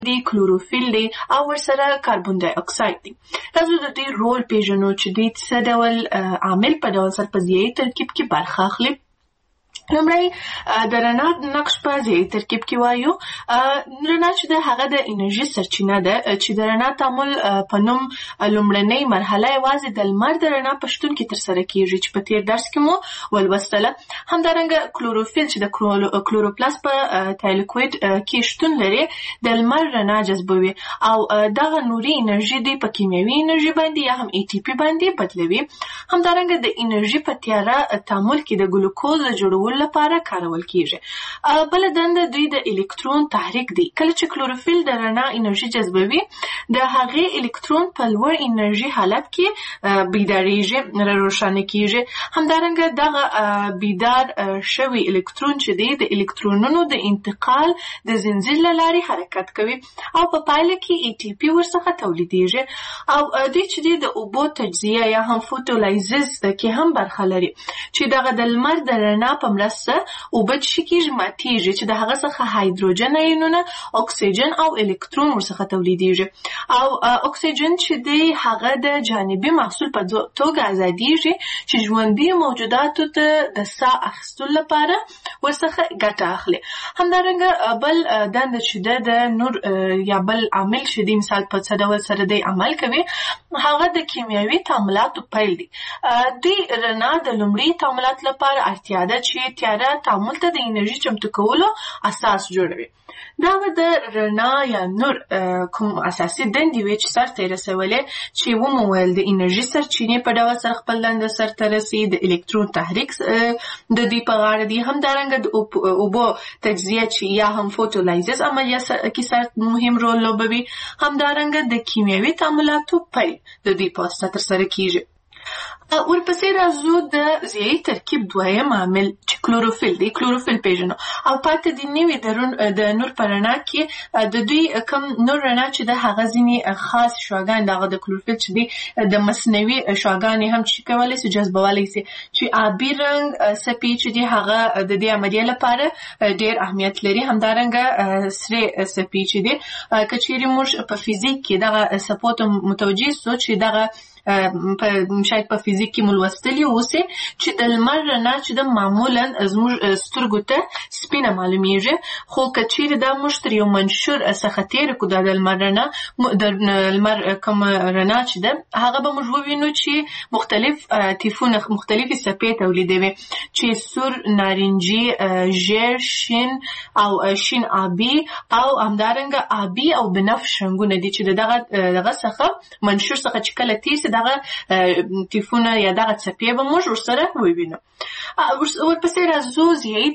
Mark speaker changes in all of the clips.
Speaker 1: دی کلوروفیل دی او ورسره کاربن ډای اکساید دی. تاسو د دې رول پیژنو چې دوی څه ډول عامل په ډول سره په ضیایي ترکیب کې برخه اخلي. لومړی د رڼا نقش په ضیایي ترکیب کې وایو. رڼا چې ده هغه د انرژي سرچینه ده چې د رڼا تعامل په نوم لومړنۍ مرحله یوازې د لمر د رڼا په شتون کې ترسره کیږي چې په تیر درس کې مو ولوستله. همدارنګه کلوروفیل چې د کلوروپلاست په تایلوکوید کې شتون لري د لمر رڼا جذبوي او دغه نوري انرژي دی په کیمیاوي انرژي باندې یا هم ATP باندې بدلوي. همدارنګه د انرژي په تیاره تعامل کې د ګلوکوز د جوړولو لپاره کارول کیږي. بل دنده دوی د الکترون تحریک دی. کله چې کلوروفیل د رڼا انرژي جذبوي د هغې الکترون په لوړ انرژي حالت کې بیداریږي روښانه کیږي. همدارنګه دغه بیدار شوی الکترون چې دی د الکترونونو د انتقال د زنجیر له لارې حرکت کوي او په پایله کې ATP ورڅخه تولیدیږي او دوی چې دی د اوبو تجزیه یا هم فوتولایزز کې هم برخه لري چې دغه د لمر د رڼا په مرسته اوبه چې کېږي ماتیږي چې د هغه څخه هایدروجن ایونونه اکسیجن او الکترون ورڅخه تولیدیږي او اکسیجن چې دی هغه د جانبي محصول په توګه ازادیږي چې ژوندي موجوداتو ته د ساه اخیستلو لپاره ورڅخه ګټه اخلي. همدارنګه بل دنده چې ده د نور یا بل عامل چې دی مثال په څه ډول سره دی عمل کوي هغه د کیمیاوي تعاملاتو پیل دی. دوی رڼا د لومړي تعاملات لپاره اړتیا ده چې تیاره تعامل ته د انرژي چمتو کولو اساس جوړوي. دا به د رڼا یا نور کوم اساسي دندې وي چې سرته یې رسولې چې ومو ویل د انرژي سرچینې په ډول سره خپل دنده سرته رسي. د الکترون تحریک د دوی په غاړه دی. همدارنګه د اوبو تجزیه چې یا هم فوتولایزز عملیه کې سر مهم رول لوبوي. همدارنګه د کیمیاوي تعاملاتو پیل د دوی په واسطه ترسره کیږي. ورپسې راځو د ضیایي ترکیب دویم عامل چې کلوروفیل دی. کلوروفیل پیژنو او پاتې دی نوی د نور په رڼا کې د دوی کم نور رڼا چې د هغه ځینې خاص شعاګان دغه د کلوروفیل چې دی د مصنوعي شعاګانې هم چې کولی سي جذبولی سي چې آبي رنګ څپې چې دی هغه د دې عملیې لپاره ډېر اهمیت لري. همدارنګه سرې څپې چې دی که چیرې موږ په فزیک کې دغه څپو ته متوجه سو چې دغه شاید په فزیک کې مو لوستلي اوسئ چې د لمر رڼا چې د معمولا زموږ سترګو ته سپینه معلومیږي خو که چیرې دا موږ تر یو منشور څخه تېره کړو د لمر رڼا د لمر کومه رڼا چې ده هغه به موږ ووینو چې مختلف تیفونه مختلفې څپې تولیدوي چې سور نارنجي ژیړ شین او شین آبي او همدارنګه آبي او بنفش رنګونه دي چې دغه څخه منشور څخه چې کله تېر دغه تیفونه یا دغه څپې به موږ ورسره ووینو. ورپسې راځو ضیایي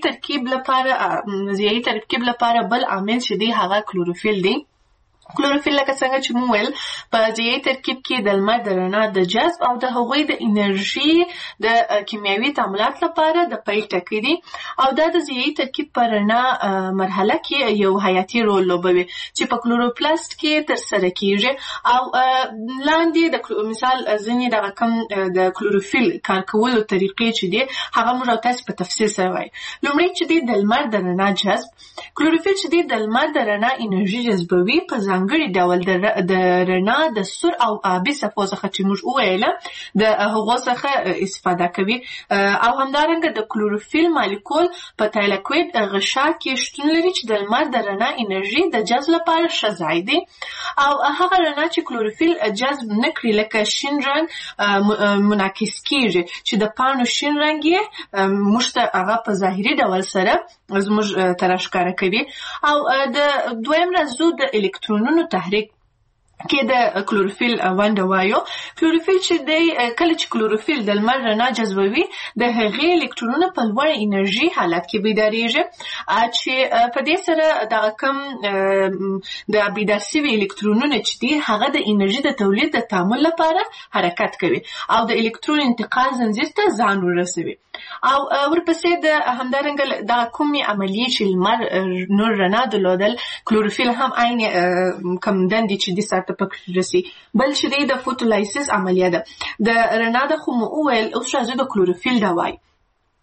Speaker 1: ترکیب لپاره بل عامل چې دی هغه کلوروفیل دی. کلوروفیل لکه څنګه چې مو ویل په ضیایي ترکیب کې د لمر د رڼا د جذب او د هغوی د انرژي د کیمیاوي تعاملات لپاره د پیل ټکی دی او دا د ضیایي ترکیب په رڼا مرحله کې یو حیاتي رول لوبوي چې په کلوروپلاست کې ترسره کیږي او لاندې د مثال ځینې دغه کم د کلوروفیل کار کولو طریقې چې دی هغه موږ تاسو په تفصیل سره وایو. لومړی چې دی د لمر د رڼا جذب. کلوروفیل چې دی د لمر د رڼا انرژي جذبوي په ځانګړي ډول د رڼا د سور او آبي څپو څخه چې موږ وویله د هغو څخه استفاده کوي او همدارنګه د کلوروفیل مالیکول په تایلوکوید غشا کې شتون لري چې د لمر د رڼا انرژي د جذب لپاره ښه ځای دی او هغه رڼا چې کلوروفیل جذب نه کړي لکه شین رنګ منعکس کیږي چې د پاڼو شین رنګ یې موږ ته هغه په ظاهري ډول سره زموږ ته راښکاره کوي او د دویم راځو د الکترونونو تحریک کې د کلوروفیل ونډه وایو. کلوروفیل چې دی کله چې کلوروفیل د لمر رڼا جذبوي د هغې الکترونونه په لوړ انرژي حالت کې بیداریږي چې په دې سره دغه کم د بیدار شوي الکترونونه چې دي هغه د انرژي د تولید د تعامل لپاره حرکت کوي او د الکترون انتقال زنجیر ته ځان ورسوي او ورپسې د همدارنګه دغه کومې عملیې چې لمر نور رڼا درلودل کلوروفیل هم عین کم دندې چې دي سرته پکې رسي. بل چې دی د فوتولایسیس عملیه ده د رڼا د خو مو وویل اوس راځو د کلوروفیل دا وایو.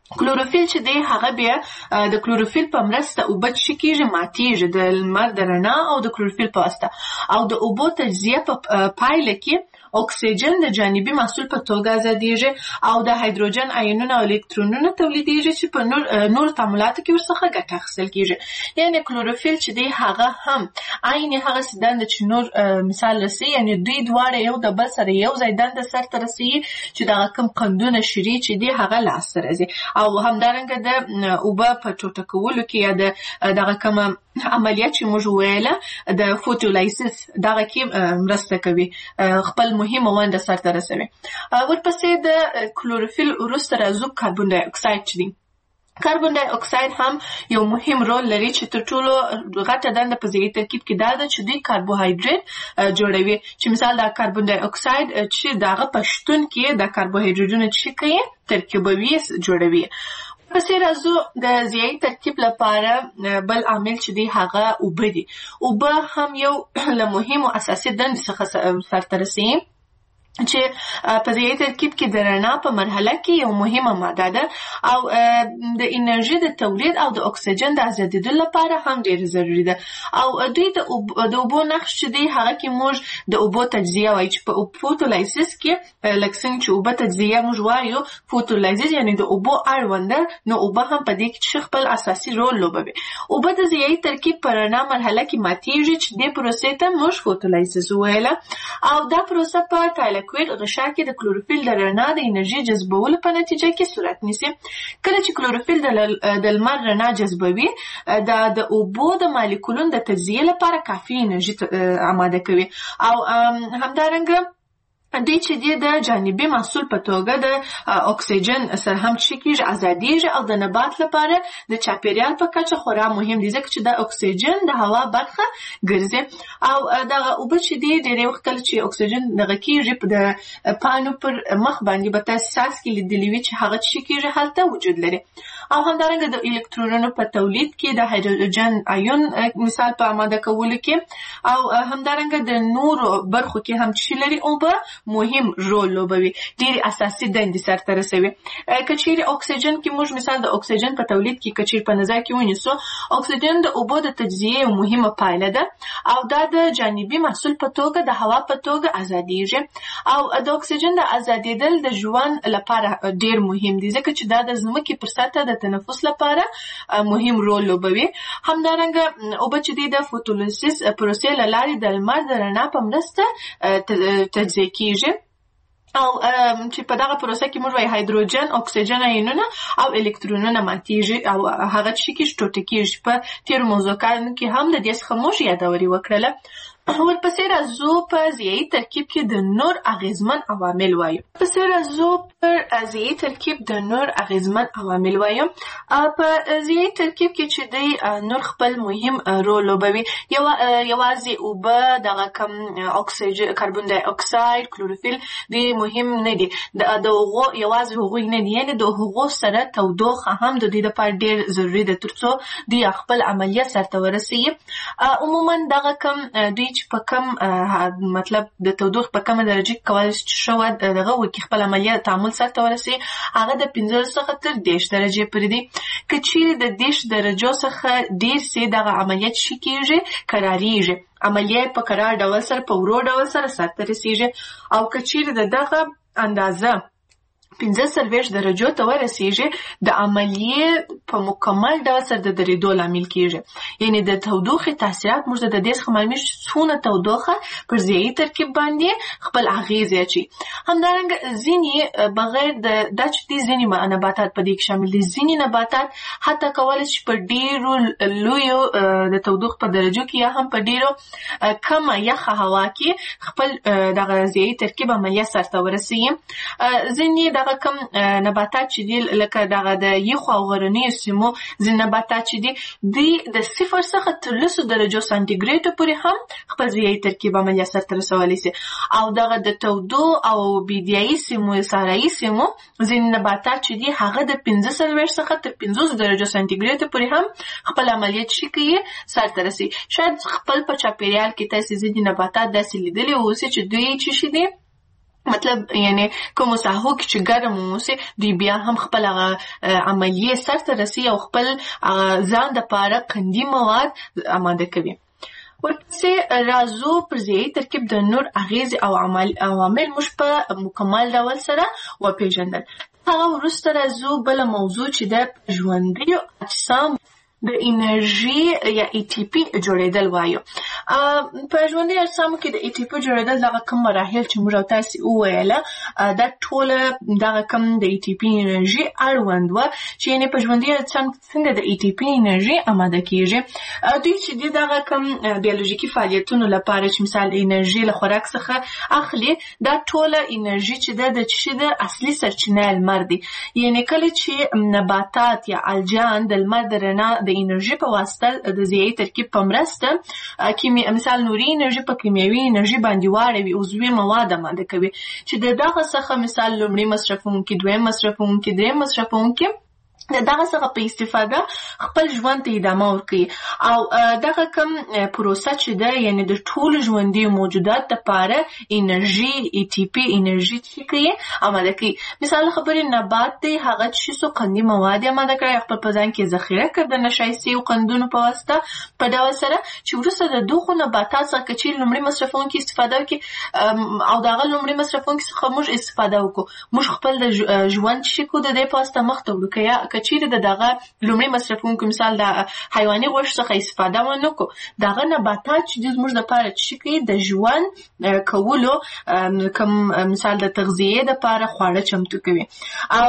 Speaker 1: کلوروفیل چې دی هغه بیا د کلوروفیل په مرسته اوبه څه کیږي ماتیږي د لمر د رڼا او د کلوروفیل په واسطه او د اوبو تجزیه په پایله کې اکسیجن د جانبي محصول په توګه آزادیږي او د هایدروجن آیونونه او الکترونونه تولیدیږي چې په نور تعاملاتو کې ورڅخه ګټه اخیستل کیږي. یعنی کلوروفیل چې دی هغه هم عین هغه دنده چې نور مثال رسي، یعنی دوی دواړه یو د بل سره یو ځای دنده سرته رسوي چې دغه کوم قندونه شری چې دی هغه لاسته راځي او همدارنګه د اوبه په ټوټه کولو کې یا دغه کوم عملیات چې موږ ویله د فوټولایسیس دغه کې مرسته کوي، خپل مهمه ونده سرته رسوي. ورپسې د کلوروفیل وروسته راځو کاربن ډای اکساید چې دی. کاربن ډای اکساید هم یو مهم رول لري چې تر ټولو غټه دنده په ضیاعي ترکیب کې دا ده چې دوی کاربوهایډریټ جوړوي، چې مثال د کاربن ډای اکساید چې دغه په شتون کې د کاربوهایډریټونو چې کوي ترکیبوي جوړوي. پسې راځو د ضیاعي ترکیب لپاره بل عامل چې دی هغه اوبه دي. اوبه هم یو له مهمو اساسي دندې څخه سرته رسوي چې په ضیاعي ترکیب کې د رڼا په مرحله کې یو مهمه ماده ده او د انرژي د تولید او د اکسیجن د ازادېدو لپاره هم ډېر ضروري ده. او دوی د اوبو نقش چې دی هغه کې موږ د اوبو تجزیه وایي چې په فوټولایسیس کې لکه څنګه چې اوبه تجزیه موږ وایو فوټولایسیس یعنی د اوبو اړونده، نو اوبه هم په دې کې خپل اساسي رول لوبوي. اوبه د ضیاعي ترکیب په رڼا مرحله کې ماتیږي چې دې پروسې ته موږ فوټولایسیس ویله او دا پروسه په کویل غشا کې د کلوروفیل د رڼا د انرژي جذبولو په نتیجه کې صورت نیسي. کله چې کلوروفیل د لمر رڼا جذبوي د اوبو د مالیکولونو د تجزیه لپاره کافي انرژي آماده کوي او همدارنګه دوی چې دی د جانبي محصول په توګه د اکسیجن سره هم چې کېږي ازادیږي او د نبات لپاره د چاپیریال په کچه خورا مهم دي ځکه چې د اکسیجن د هوا برخه ګرځي او دغه اوبه چې دی ډېری وخت کله چې اکسیجن دغه کېږي د پاڼو پر مخ باندې به تاسو ساس کې لیدلی وي چې هغه چې کېږي هلته وجود لري او همدارنګه د الکترونونو په تولید کې د هایدروجن آیون مثال په آماده کولو کې او همدارنګه د نورو برخو کې هم چې لري اوبه مهم رول لوبوي، ډېری اساسي دندې سرته رسوي. که چیرې اکسیجن کې موږ مثال د اکسیجن په تولید کې که چیرې په نظر کې ونیسو، اکسیجن د اوبو د تجزیې یو مهمه پایله ده او دا د جانبي محصول په توګه د هوا په توګه ازادیږي او د اکسیجن د ازادېدل د ژوند لپاره ډېر مهم دي ځکه چې دا د ځمکې پر سطحه د تنفس لپاره مهم رول لوبوي. همدارنګه اوبه چې دی د فوټولایسیس پروسې له لارې د لمر د رڼا په مرسته تجزیه کیږي او چې په دغه پروسه کې موږ وایي هایدروجن، اکسیجن آیونونه او الکترونونه ماتیږي او هغه چې کېږي ټوټه کېږي. په تېرو موضوعاتو کې هم د دې څخه موږ یادوري وکړله. ورپسې راځو په ضیاعي ترکیب کې د نور اغیزمن عوامل وایو. ورپسې راځو پر ضیاعي ترکیب د نور اغیزمن عوامل وایو. په ضیاعي ترکیب کې چې دی نور خپل مهم رول لوبوي. یوازې اوبه دغه کم اکسیجن، کاربن ډای اکساید، کلوروفیل دی مهم نه دي، د هغو یوازې هغوی نه دي، یعنې د هغو سره تودوخه هم د دوی لپاره ډېر ضروري ده ترڅو دوی خپل عملیه سرته ورسوي. عموما دغه کم دوی چې په کم مطلب د تودوخې په کمه درجه کې کولی شي چې ښه دغه وکړي خپل عملیه تعامل سرته ورسوي، هغه د 15 څخه تر 10 درجې پورې دي. که چیرې د 10 درجو څخه ډېر سي دغه عملیات چې کېږي کراریږي، عملیه په قرار ډول سره په ورو ډول سره سرته رسیږي او که چیرې د دغه اندازه 15 درجو ته ورسیږي د عملیې په مکمل ډول سره د درېدو لامل کېږي. یعنې د تودوخې تاثیرات موږ د دې څخه معلومیږي چې څونه تودوخه پر ضیاعي ترکیب باندې خپل اغېزې اچوي. همدارنګه ځینې بغیر دا چې دي ځینې نباتات په دې کې شامل دي، ځینې نباتات حتی کولی شي په ډېرو لویو د تودوخې په درجو کې یا هم په ډېرو کمه یخه هوا کې خپل دغه ضیاعي ترکیب عملیه سرته ورسوي. ځینې دغه کم نباتات چې دي لکه دغه د یخو او غرنیو سیمو ځینې نباتات چې دي دوی د 0 څخه تر 10 درجو سانتیګریډو پورې هم خپل ضیاعي ترکیب عملیه سرته رسولی شي او دغه د تودو او بیدیایي سیمو، صحرایي سیمو ځینې نباتات چې دي هغه د 15 څخه تر 50 درجو سانتیګریډو پورې هم خپل عملیات چې کوي سرته رسوي. شاید خپل په چاپیریال کې تاسې ځینې نباتات داسې لیدلي اوسي چې دوی چې شي دي مطلب یعنی کوم ساحو کې چې ګرم اوسه دوی بیا هم خپل عملیه سرته رسي او خپل ځان د پاره قندي مواد آماده کوي. ورپسې راځو پر ځای ترکیب د نور اغیز او عوامل موږ په مکمل ډول سره وپېژندل. هغه وروسته راځو بل موضوع چې د ژوندیو اجسام د انرژي یا ATP جوړېدل وایو. په ژوندي اجسامو کې د ATP جوړېدل دغه کوم مراحل چې موږ تاسو وویله دا ټول دغه کوم د ATP انرژي اړوند و چې یعنی په ژوندي اجسام څنګه د ATP انرژي آماده کیږي. دوی چې دغه کوم بیولوژیکي فعالیتونو لپاره چې مثال انرژي له خوراک څخه اخلي دا ټول انرژي چې د چشي د اصلي سرچینه لمر دی. یعنی کله چې نباتات یا الجان د لمر د رڼا د انرژي په واسطه د ضیائی ترکیب په مرسته مثال نوري انرژي په کیمیاوي انرژي باندې واړوي او عضوي مواد آماده کوي چې دغه څخه مثال لومړی مصرفونکي، دویم مصرفونکي، دریم مصرفونکي دغه څخه په استفاده خپل ژوند ته ادامه ورکوي او دغه کوم پروسه چې ده یعنی د ټولو ژوندي موجودات لپاره انرژي ATP انرژي چې کوي آماده کوي. مثال خبرې نبات دی هغه چې څو قندي مواد آماده کړي خپل په ځان کې ذخیره کړي د نشایستي او قندونو په واسطه په ډول سره چې وروسته د دغو نباتات څخه چې لومړی مصرفونکي استفاده وکړي او دغه لومړی مصرفونکي څخه موږ استفاده وکړو موږ خپل د ژوند چې کو د دې په واسطه مخ ته وړو کچیر دغه لومړی مصرفونکو مثال د حیواني غوښې څخه استفاده ونکو دغه نباتات چې موږ د پاره چې کوي د ژوند کولو کوم مثال د تغذیه د پاره خواړه چمتو کوي او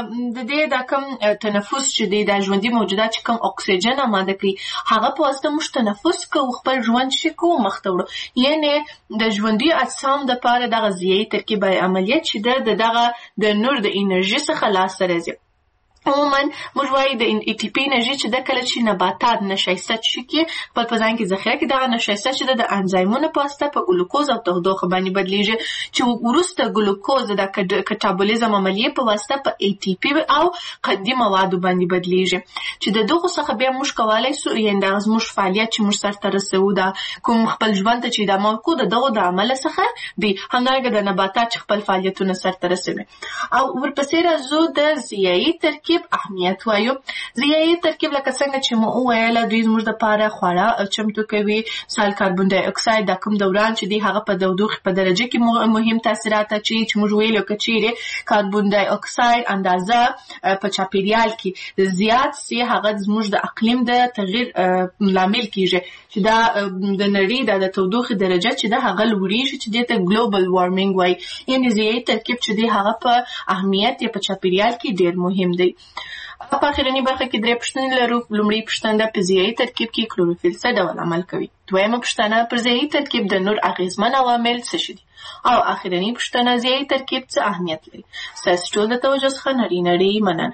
Speaker 1: د دې د کوم تنفس چې د ژوندي موجودات چې کوم اکسیجن آماده کوي هغه په واسطه موږ تنفس کوو خپل ژوند چې کوو مخ ته وړو. یعنی د ژوندي اجسام د پاره دغه ضیائی ترکیب عملیات چې دغه د نور د انرژي څخه لاسته راځي. عموما موږ وایو د ATP انرژي چې د کله چې نباتات نشایسته شي خپل په ځان کې ذخیره کړي دغه نشایسته چې د انزایمونو په واسطه په ګلوکوز او تودوخه باندې بدلیږي چې وروسته ګلوکوز د کټابولیزم عملیې په واسطه په ATP او قندي موادو باندې بدلیږي چې د دغه څخه بیا موږ کولای سو یعنی د زموږ فعالیت چې موږ سره رسو دا کوم خپل ژوند ته چې ادامه ورکړو دغه د عمل څخه دی همدارنګه د نباتات خپل فعالیتونه سره رسوي. او ورپسې راځو د ضیائی ترکیب اهمیت وایو. ضیائی ترکیب لکه څنګه چې مو وویل دوی زموږ لپاره خواړه چمتو کوي مثال کاربن ډای اکساید د کوم دوران چې دی هغه په تودوخه په درجه کې مهم تاثیرات اچي چې موږ ویلو کچېره کاربن ډای اکساید اندازه په چاپیریال کې زیات سي هغه زموږ د اقلیم د تغییر لامل کیږي چې دا د نړۍ د تودوخه درجه چې دا هغه لوړیږي چې د ګلوبل وارمینګ وای. یعنی ضیائی ترکیب چې دی هغه په اهمیت په چاپیریال کې ډیر مهم دی. په اخرنی برخه کې درې پوښتنې لرو. لومړی پوښتنه په ضیائی ترکیب کې کلوروفیل څه ډول عمل کوي؟ دویمه پوښتنه پر ضیائی ترکیب د نور اغیزمن عوامل څه دي؟ او اخرنی پوښتنه ضیائی ترکیب څه اهمیت لري؟ ستاسو ټول د توجه څخه نړۍ مننه.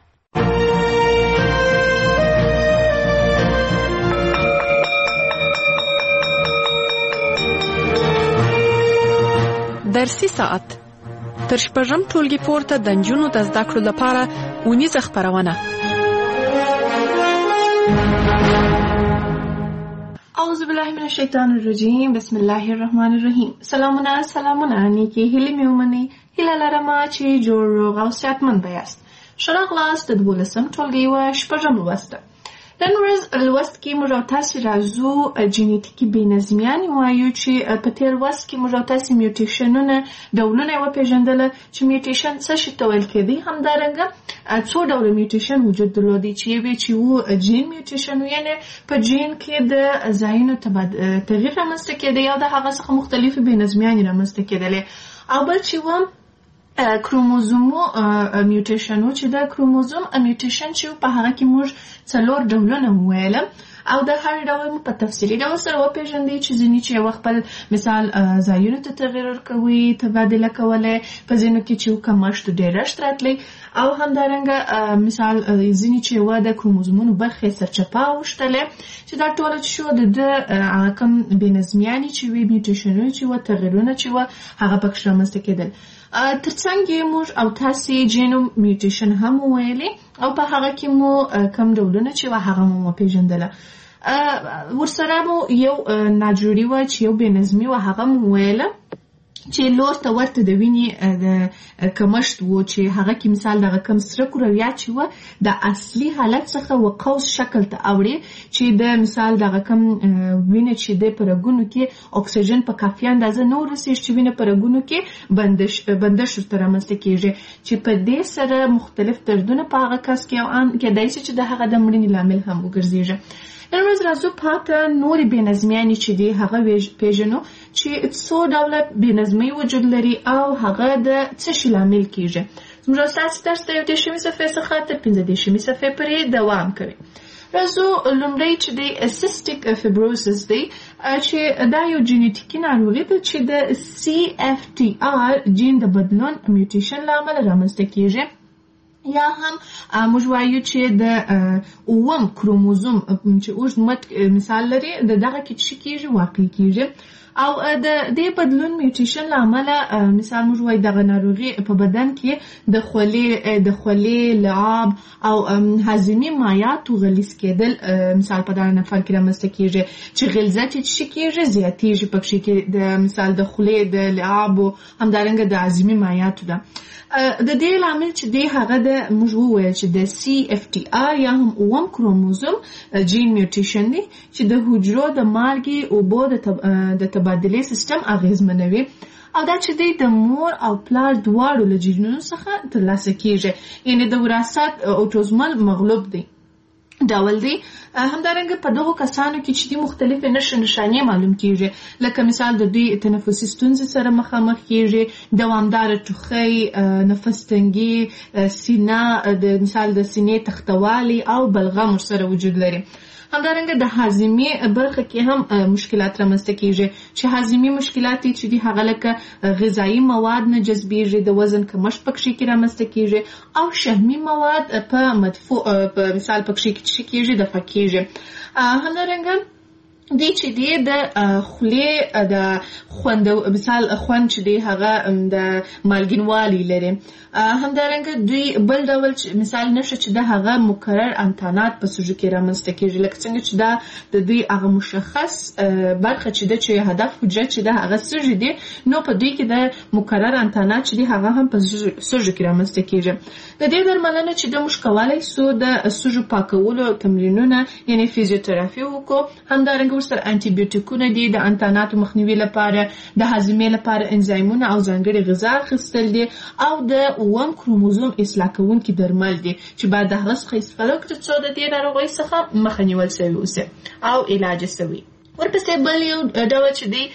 Speaker 2: درسي ساعت تر شپږم ټولګي پورته د نجونو د زده کړو لپاره ونیزه خپرونه.
Speaker 1: اعوذ بالله من الشیطان الرجیم بسم الله الرحمن الرحیم. سلامونه نیکی هیلې مې ومنئ. هیله لرم چې جوړ روغ او صحتمند یاست. ښه راغلاست د 12م ټولګي و شپږم لوست. نن ورځ لوست کې موږ تاسو راځو جینیټیکي بېنظمیانې وایو چې په تیر لوست کې موږ تاسو میوټیشنونه ډولونه وپېژندل چې میوټیشن څه شي ته ویل کېدی همدارنګه څو ډول میوټیشن وجود درلودي چې وو جین میوټیشن یعنی په جین کې د ځایونو تغییر رامنځته کېدی یا د هغه څخه مختلفې بېنظمیانې رامنځته کېدلې او بل چې و کروموزومو میوټیشنو چې د کروموزوم میوټیشن چې په هغه کې موږ څلور ډولونه وویل او د هر ډول په تفصیلي ډول سره وپېژندې چې ځینې چې یو خپل مثال ځایونو ته تغیر ورکوي تبادله کولی په ځینو کې چې کمښت ډېرښت راتلی او همدارنګه مثال ځینې چې یوه د کروموزومونو برخې سرچپه اوښتلی چې دا ټوله چې شو د کوم بېنظمیانې چې وي میوټیشنونه چې وه تغیرونه چې وه هغه پکې رامنځته کېدل. ترڅنګ یې موږ او تاسې جینوم میوټیشن هم وویلې او په هغه کې مو کم ډولونه چې وه هغه مو وپېژندله. ورسره مو یو ناجوړي وه چې یو بېنظمي وه هغه مو وویله چې لور ته ورته د وینې د کمښت و چې هغه کې مثال دغه کم سره کرویات چې و د اصلي حالت څخه و قوس شکل ته اوړي چې د مثال دغه کم وینه چې د په رګونو کې اکسیجن په کافي اندازه نه ورسېږي چې وینه په رګونو کې بندش ورته رامنځته کېږي چې په دې سره مختلف دردونه په هغه کس کې کېدای شي چې د هغه د مړینې لامل هم وګرځېږي. نن ورځ راځو پاته نورې بېنظمیانې چې دي هغه پیژنو چې څو ډوله بېنظمۍ وجود لري او هغه د څه شي لامل کېږي. زموږ اساسي درس د 10 صفحې څخه تر 15 صفحې پورې دوام کوي. راځو لومړی چې د سیسټیک فیبروسس دی چې دا یو جینیټیکي ناروغي ده چې د CFTR جین د بدلون میوټیشن له امله رامنځته کېږي یا هم موږ وایو چې د اووم کروموزوم چې اوږد مټ مثال لري د دغه کې څه کېږي واقع کېږي او د دې بدلون میوټیشن له امله مثال موږ وایو دغه ناروغي په بدن کې د خولې لعاب او هاضمي مایعاتو غلیظ کېدل مثال په دغه نفر کې رامنځته کېږي چې غلظت یې څه کېږي زیاتېږي پکې کې د مثال د خولې د لعاب او همدارنګه د هاضمي مایعاتو ده. د دې لامل چې دی هغه د موږ وویل چې د CFTR یا هم اووم کروموزوم جین میوټیشن دی چې د حجرو د مالګې اوبو د تبادلې سیستم اغیزمنوي او دا چې دی د مور او پلار دواړو له جینونو څخه ترلاسه کېږي یعنی د وراثت اوټوزمل مغلوب دی ډول دی. همدارنګه په دغو کسانو کې چې دي مختلفې نښانې معلوم کېږي لکه مثال د دوی تنفسي ستونزې سره مخامخ کېږي دوامداره ټوخی نفس تنګي سینه د مثال د سینې تختوالی او بلغم ورسره وجود لري. همدارنګه د هاضمي برخه کې هم مشکلات رامنځته کېږي چې هاضمي مشکلات چې دي هغه لکه غذایي مواد نه جذبېږي د وزن کمښت پکې کې رامنځته کېږي او شحمي مواد په مثال پکې کې کېږي د فکیږي. همدارنګه دی چې دی د خولې د خوند مثال خوند چې دی هغه د مالګینوالي لري. همدارنګه دوی بل ډول مثال نشه چې د هغه مکرر انتانات په سوژو کې رامنځته کېږي لکه څنګه چې دا د دوی هغه مشخص برخه چې د چې هدف حجره چې د هغه سوژې دي نو په دوی کې د مکرر انتانات چې دی هغه هم په سوژو کې رامنځته کېږي. د دې درملنه چې د موږ کولی سو د سوژو پاکولو تمرینونه یعنی فیزیوتراپي وکړو. همدارنګه ورسره انټي بیوټیکونه دي د انتاناتو مخنیوي لپاره د هاضمې لپاره انزایمونه او ځانګړي غذا اخیستل دي او د اووم کروموزوم اصلاح کوونکي درمل دي چې باید د هغه څخه استفاده وکړو څو د دې ناروغۍ څخه مخه نیول شوی اوسي او علاج شوی. ورپسې بل یو ډول چې دی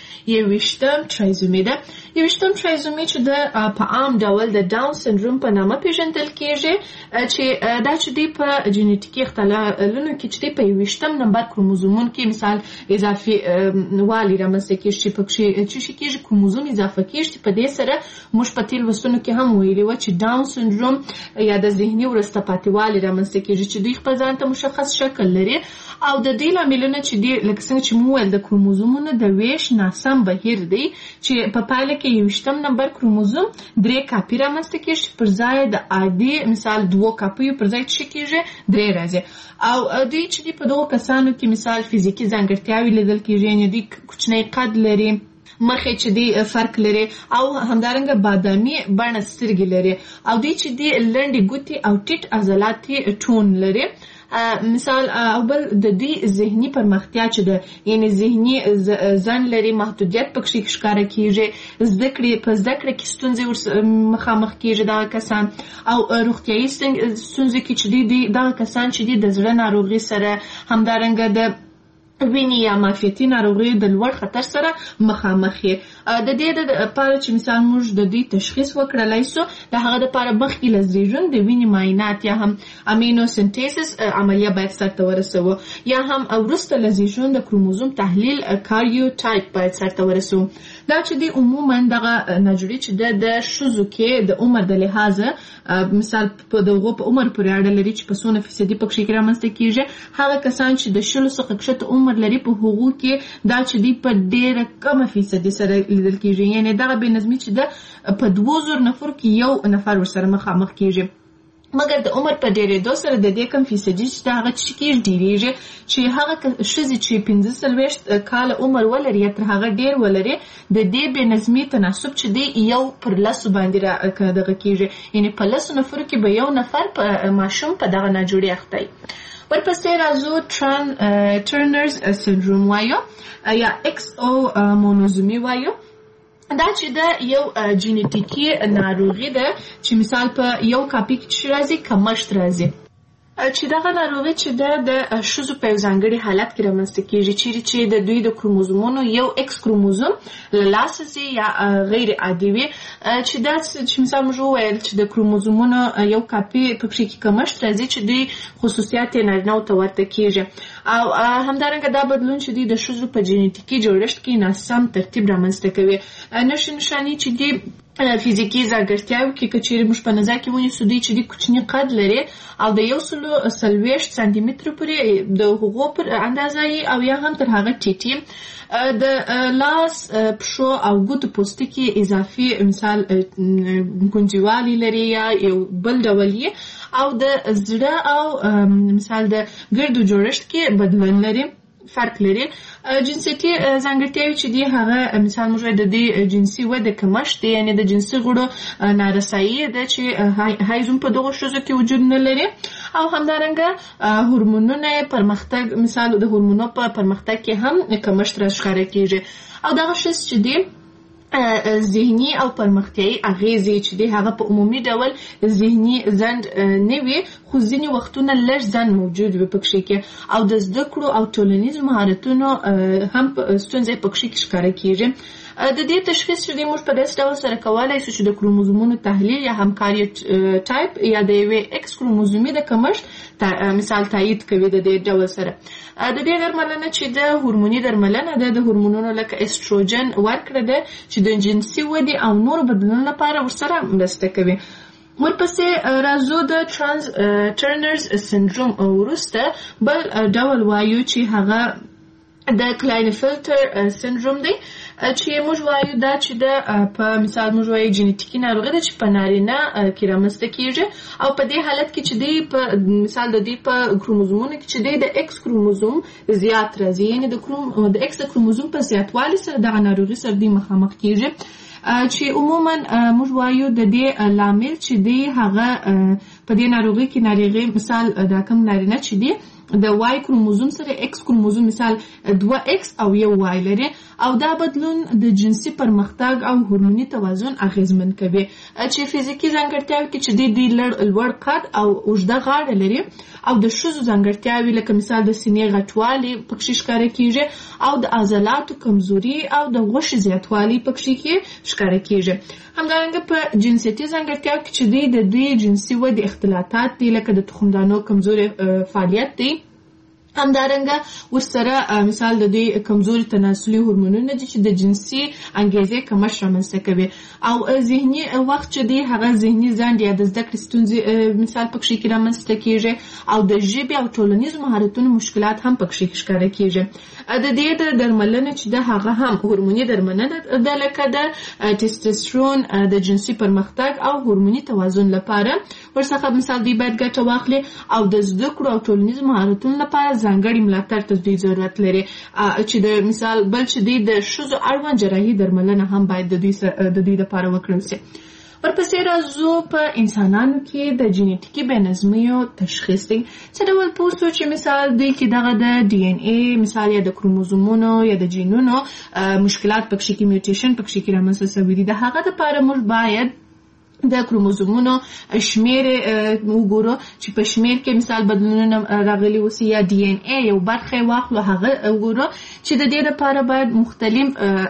Speaker 1: 21 ټرایزومي ده. 21 ټرایزومي چې د په عام ډول د ډاون سندروم په نامه پیژندل کېږي چې دا چې دی په جینیټیکي اختلالونو کې چې دی په 21 نمبر کروموزومون کې مثال اضافي والی رامنځته کېږي چې پکې چې کېږي کروموزوم اضافه کېږي. په دې سره موږ په تېر لوستونو کې هم ویلي وو چې ډاون سندروم یا د ذهني وروسته پاتې والي رامنځته کېږي چې دوی خپل ځان ته مشخص شکل لري او د دې لاملونه چې دی لکه څنګه چې موږ د کروموزومونو د ویش ناسم بهیر دی چې په پایله کې 21 نمبر کروموزوم 3 کاپي رامنځته کېږي پر ځای د عادي مثال 2 کاپیو پر ځای چې کېږي 3 راځي او دوی چې دی په دغو کسانو کې مثال فزیکي ځانګړتیاوې لیدل کېږي یعنې دوی کوچنی قد لري مخې چې دی فرق لري او همدارنګه بادامي بڼه سترګې لري او دوی چې دی لنډې ګوتې او ټیټ عضلاتي ټون لري. مثال او بل د دې ذهني پرمختیا چې ده یعنی ذهني ځان لري محدودیت پکې ښکاره کېږي زده کړې کې ستونزې مخامخ کېږي دا کسان او روغتیایي ستونزې کې چې دي دا کسان چې دي د زړه ناروغي سره همدارنګه د وینې یا معافیتي ناروغي د لوړ خطر سره مخامخ یې. د دې لپاره چې مثال موږ د دې تشخیص وکړلای سو د هغه لپاره مخکې له زیږون د وینې معاینات یا هم امینو سنتیسس عملیه باید سرته ورسوو یا هم وروسته له زیږون د کروموزوم تحلیل کاریوټایپ باید سرته ورسوو. دا چې دی عموما دغه ناجوړي چې د ښځو کې د عمر د لحاظه مثال په دغه په عمر پورې اړه لري چې په څونه فیصدي پکې رامنځته کېږي. هغه کسان چې د 20 څخه کښته عمر لري په هغو کې دا چې دی په ډېره کمه فیصدي سره لیدل کېږي یعنې دغه بې نظمي چې ده په 2000 نفر کې 1 نفر ورسره مخامخ کېږي. مګر د عمر په ډېرېدو سره د دې کم فیصدي چې د هغه څه کېږي ډېرېږي چې هغه ښځې چې 45 کاله عمر ولري یا تر هغه ډېر ولري د دې بې نظمي تناسب چې دی 1/10 باندې دغه کېږي، یعنې په 10 نفرو کې به 1 نفر په ماشوم په دغه ناجوړي اخته وي. ورپسې راځو ټرنرز سنډروم وایو یا XO مونوزومي وایو. دا چې دا یو جینیټیکي ناروغي ده چې مثال په یو کاپي کې راځي کمښت راځي، چې دغه ناروغي چې د ښځو په یو ځانګړي حالت کې رامنځته کېږي چیرې چې د دوی د کروموزومونو یو X کروموزوم له لاسه ځي یا غیر عادي وي، چې دا چې مثال موږ وویل چې د کروموزومونو یو کاپي پکې کې کمښت راځي چې دوی خصوصیات یې نارینه‌و ته ورته کېږي، او همدارنګه دا بدلون چې دوی د ښځو په جینیټیکي جوړښت کې ناسم ترتیب رامنځته کوي. نښې نښانې چې دي فزیکي ځانګړتیاوې کې که چیرې موږ په نظر کې ونیسو دوی چې د کوچني قد لري او د 140 سانتي مترو پورې د هغو پر اندازه یې او یا هم تر هغه ټیټ د لاس پښو او ګوتو پوستکي اضافي مثال ګونجوالی لري یا یو بل ډول یې، او د زړه او مثال د ګردو جوړښت کې بدلون لري، فرق لري. جنسیتي ځانګړتیاوې چې دي هغه مثال موږ د دې جنسي وده کمښت دی، یعنې د جنسي غړو نارسایي ده چې هایزم په دغو ښځو کې وجود نه لري، او همدارنګه هورمونونه پرمختګ مثال د هورمونو په پرمختګ کې هم کمښت راښکاره کېږي. او دغه ښځې چې دي ذهني او پرمختیایي اغیزې چې دی هغه په عمومي ډول ذهني ځنډ نه وي، خو ځینې وختونه لږ ځنډ موجود وي پکښې کې، او د زده کړو او ټولنیزو مهارتونو هم ستونزې پکښې کې ښکاره کېږي. د دې تشخیص چې موږ په داسې ډول سره کولی شو چې د کروموزومونو تحلیل یا همکاري ټایپ یا د یوې X کروموزومي د کمښت مثال تایید کوي د دې ډول سره. د دې درملنه چې د هورموني درملنه ده د هورمونونو لکه استروجن ورکړه ده چې د جنسي ودې او نورو بدلونونو لپاره ورسره مرسته کوي. ورپسې راځو د ټرنرز سنډروم وروسته بل ډول وایو چې هغه د کلاینفلټر سنډروم دی، چې موږ وایو دا چې د په مثال موږ وایو جینیټیکي ناروغي ده چې په نارینه کې رامنځته کېږي، او په دې حالت کې چې دی په مثال د دې په کروموزومونو کې چې دی د X کروموزوم زیات راځي، یعنې د X کروموزوم په زیاتوالي سره دغه ناروغي سره دی مخامخ کېږي، چې عموما موږ وایو د دې لامل چې دی هغه په دې ناروغي کې ناروغي مثال دا کوم نارینه چې دی د Y کروموزوم سره X کروموزوم مثال 2X او 1Y لري، او دا بدلون د جنسي پرمختګ او هورموني توازن اغیزمن کوي، چې فزیکي ځانګړتیاوې کې چې دوی لوړ قد او اوږده غاړه لري، او د ښځو ځانګړتیاوې لکه مثال د سینې غټوالی پکښې ښکاره کېږي، او د عضلاتو کمزوري او د غوښې زیاتوالی پکښې کې ښکاره کېږي. همدارنګه په جنسیتي ځانګړتیاوو کې چې د دوی جنسي ودې اختلالات دي لکه د تخمدانو کمزوري فعالیت دی، همدارنګه ورسره مثال د دې کمزوري تناسلي هورمونونه دي چې د جنسي انګیزې کمښت رامنځته کوي، او ذهني وخت چې دی هغه ذهني ځنډ یا د زده کړې ستونزې مثال پکښې کې رامنځته کېږي، او د ژبې او ټولنیزو مهارتونو مشکلات هم پکښې ښکاره کېږي. د دې د درملنه چې ده هغه هم هورموني درملنه ده لکه د ټیسټوسترون د جنسي پرمختګ او هورموني توازن لپاره ورڅخه مثال دوی باید ګټه واخلي، او د زده کړو او ټولنیزو مهارتونو لپاره ځانګړي ملاتړ ته دوی ضرورت لري، چې د مثال بل چې دوی د ښځو اړوند جراحي درملنه هم باید د دوی لپاره وکړل شي. ورپسې راځو په انسانانو کې د جینیټیکي بې نظمیو تشخیص دی، څه ډول پوه شو چې مثال دوی کې دغه د DNA مثال یا د کروموزومونو یا د جینونو مشکلات پکښې کې میوټیشن پکښې کې رامنځته شوي دي، د هغه دپاره موږ باید د کروموزومونو شمیر وګورو چې په شمیر کې مثال بدلونونه راغلي اوسي، یا DNA یو برخه واخلو هغه وګورو چې د دې لپاره باید مختلف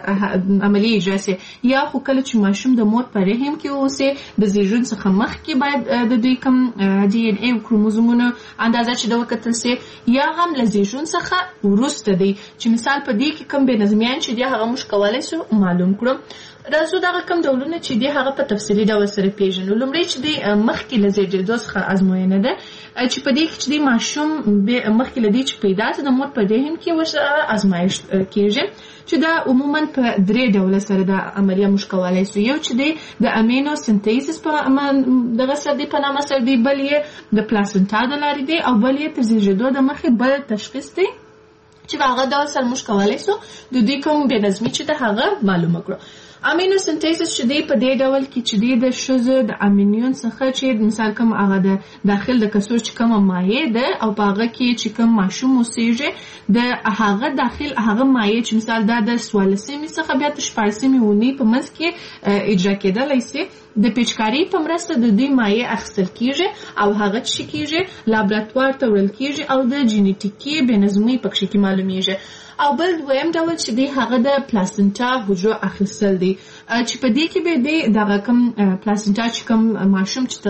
Speaker 1: عملیې اجرا شي، یا خو کله چې ماشوم د مور په رحم کې اوسي د زیږون څخه مخکې باید د دوی کوم DNA کروموزومونو اندازه چې د وکتل شي، یا هم له زیږون څخه وروسته دی چې مثال په دې کې کوم بې نظمیان چې دی هغه موږ کولی شو معلوم کړو. راځو دغه کوم ډولونه چې دی هغه په تفصیلي ډول سره سره پیژنو. لومړی چې د مخکې له زیږېدو څخه ازموینه ده چې په دې کې چې د ماشوم مخکې له دې چې پیدا شي د مور په رحم کې ورسره ازمایښت کېږي چې دا عموما په 3 ډوله سره د عملیه موږ کولی شو. یو چې د امینو سنتیسس په دغه سره دی په نامه سره دی، بل یې د پلاسنټا د لارې دی، او بل یې تر زیږېدو د مخکې بل تشخیص دی چې په هغه ډول سره موږ کولی شو د دوی کوم بې نظمي چې د هغه معلومه کړو. امینو سنتیسس چې دی په دې ډول کې چې دی د ښځو د امینیون څخه چې مثال کوم هغه د داخل د کڅوړ چې کومه مایع ده او په هغه کې چې کوم ماشوم اوسېږي د هغه داخل هغه مایع چې مثال دا د 14مې څخه بیا تر 14مې اونۍ په منځ کې اجرا کېدلی شي، د پیچکارۍ په مرسته د دوی مایع اخیستل کېږي او هغه چې کېږي لابراتوار ته وړل کېږي او د جینیټیکي بې نظمۍ پکښې کې معلومیږي. او بل دویم ډول چې دی هغه د پلاسنټا حجرو اخیستل دی چې په دې کې به دی دغه کوم پلاسنټا چې کوم ماشوم چې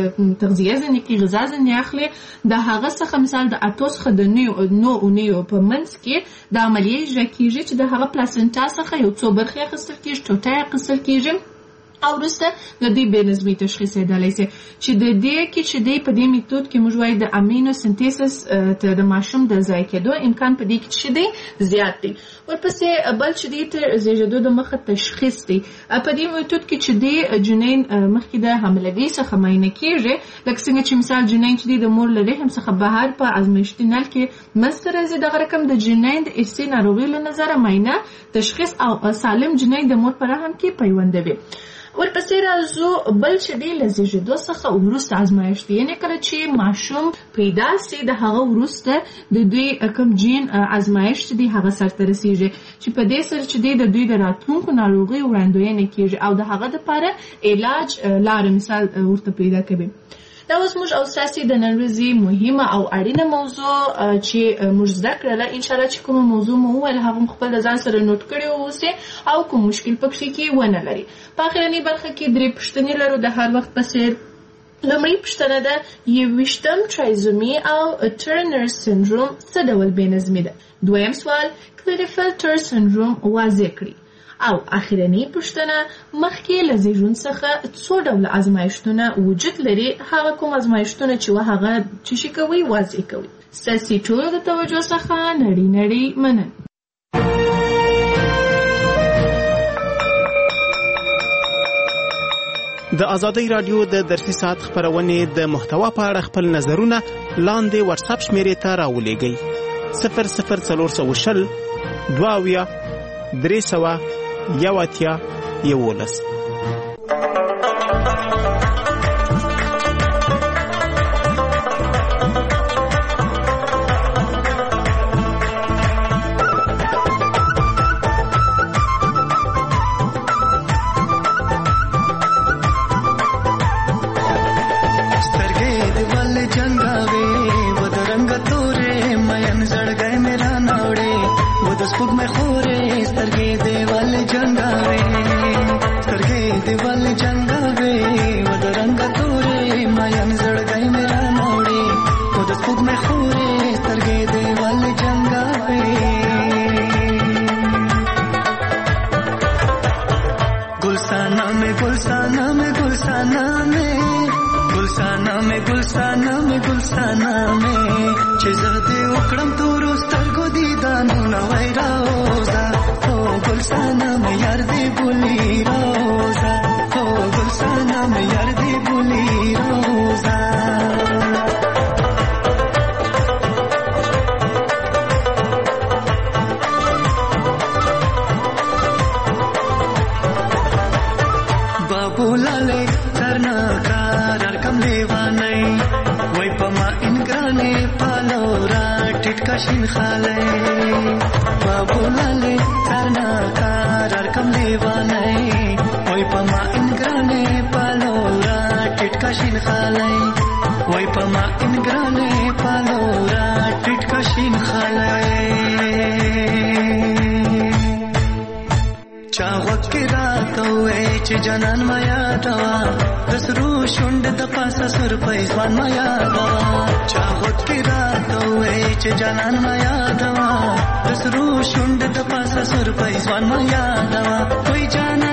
Speaker 1: تغذیه ځینې کې غذا ځینې اخلي د هغه څخه مثال د 8 څخه د 9 اونیو په منځ کې د عملیې اجرا کېږي چې د هغه پلاسنټا څخه یو څو برخې اخیستل کېږي، ټوټه اخیستل کېږي او وروسته د دې بې نظمۍ تشخیص یېدلی شي چې د دې کې چې دی په دې میتود کې موږ وایو د امینو سنتیسس ته د ماشوم د ضایع کېدو امکان په دې کې چې دی زیات دی. ورپسې بل چې دی تر زیږېدو د مخه تشخیص دی په دې میتود کې چې دی جنین مخکې د حاملګۍ څخه معاینه کېږي، لکه څنګه چې مثال جنین چې دی د مور له رحم څخه بهر په ازمایښتي نل کې منځته راځي، دغه رقم د جنین د ارثي ناروغۍ له نظره معاینه تشخیص او سالم جنین د مور په رحم کې پیوندوي. ورپسې راځو بل چې دی له زیږېدو څخه وروسته ازمایښت، یعنې کله چې ماشوم پیدا سي د هغه وروسته د دوی کوم جین ازمایښت چې دی هغه سرته رسیږي چې په دې سره چې دی د دوی د راتلونکو ناروغیو وړاندوینه کېږي او د هغه دپاره علاج لاره مثال ورته پیدا کوي. دا اوس موږ او ستاسې د نن ورځې مهمه او اړینه موضوع چې موږ زده کړله، انشاءالله چې کومه موضوع مو وویل هغه مو خپل د ځان سره نوټ کړي واوسئ او کوم مشکل پکښې کې ونه لري. په اخرنۍ برخه کې 3 پوښتنې لرو د هر وخت په څېر. لومړۍ پوښتنه ده 21 ټرایزومي او ټرنر سنډروم څه ډول بې نظمي ده؟ دویم سوال کلیرفیلټر سنډروم واضح کړي. او اخرنۍ پوښتنه مخکې له زیږون څخه څو ډوله ازمایښتونه وجود لري، هغه کوم ازمایښتونه چې هغه چې شي کوي واضح کوي. ستاسې ټولو د توجه څخه نړۍ مننه.
Speaker 3: د ازادۍ رادیو د درسي ساعت خبرونې د محتوا په اړه خپل نظرونه لاندې واتساپ شمیرې ته راولېږئ 00420 22 311.
Speaker 4: جنان ما یادوا دسرو شوند د پاسه سر پېزوان ما یادوا چاغت کی رات وې چې جنان ما یادوا دسرو شوند د پاسه سر پېزوان ما یادوا کوئی جانا